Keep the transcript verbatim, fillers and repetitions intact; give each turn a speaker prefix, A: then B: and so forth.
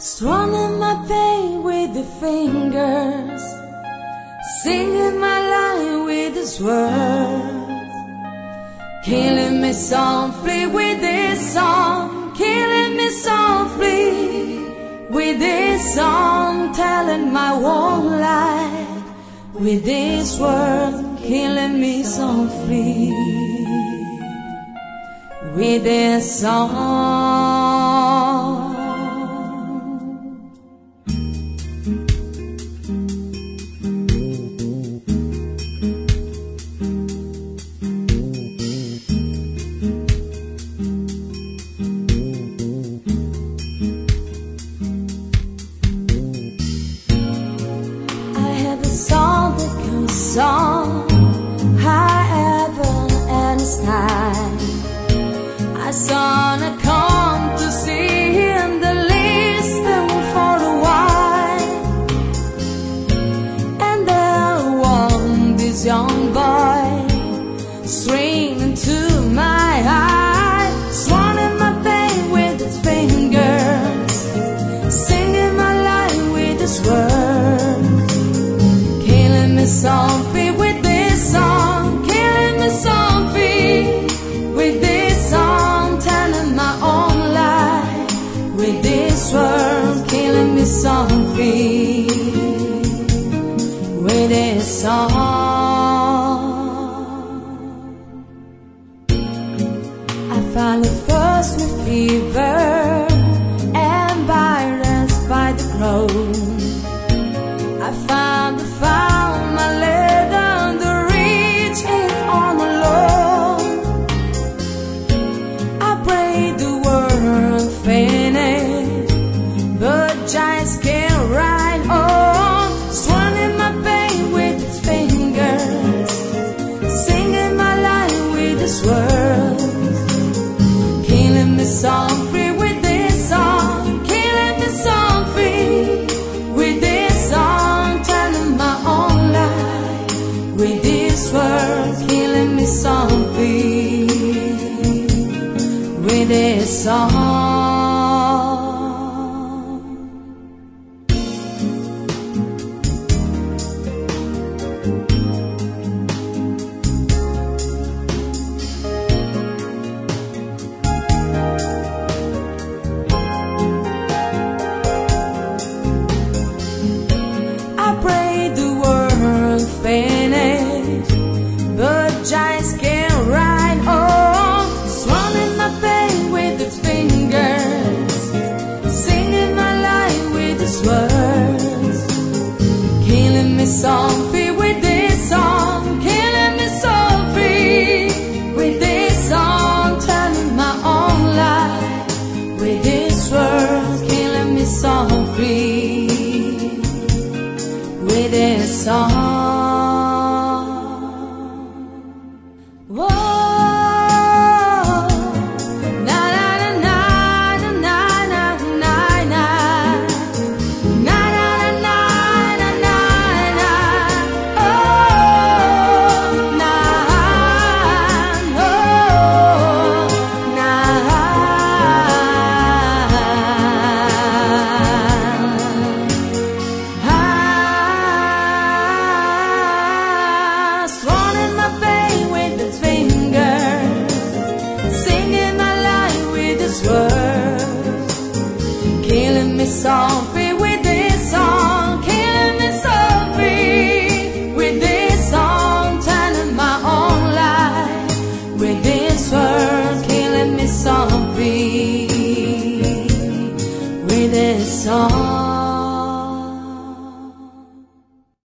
A: Strumming my pain with the fingers, singing my line with the words, killing me softly with this song, killing me softly with this song, telling my one lie with this word, killing me softly with this song. Song high heaven and sky, I saw her come to see him, the listen for a while, and there was this young boy stringing to my eye, swallowing my pain with his fingers, singing my life with his words, killing me softly with this song, killing me softly with this song, telling my own lie with this word, killing me softly with this song. I found it first with fever and virus by the crowd. I found the found my lead on the reach it on alone. I prayed the world finish, but giants can't ride on, swallowing my pain with its fingers, singing my life with its words, killing me softly with this song, killing me softly with this song, with this word, killing me softly with this song. I prayed the world finish, but giants can't ride on, swallowing my pain with its fingers, singing my life with its words, killing me softly with this song, killing me softly with this song, telling my own lie with this word, killing me softly with this song. Killing me softly with this song, killing me softly with this song, telling my own lie with this word, killing me softly with this song.